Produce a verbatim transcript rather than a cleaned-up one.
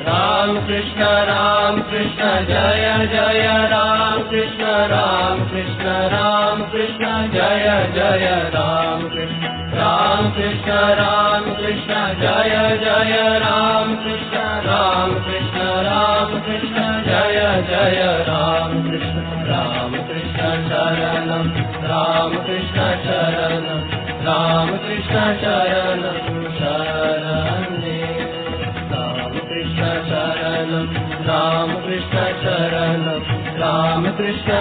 राम कृष्ण राम कृष्ण जय जय राम कृष्ण राम कृष्ण राम कृष्ण जय जय राम कृष्ण राम कृष्ण राम कृष्ण जय जय राम कृष्ण राम कृष्ण राम कृष्ण जय जय राम कृष्ण राम कृष्ण शरणं राम कृष्ण शरणं राम कृष्ण शरणं शरणे राम कृष्ण शरणं राम कृष्ण शरणं राम कृष्ण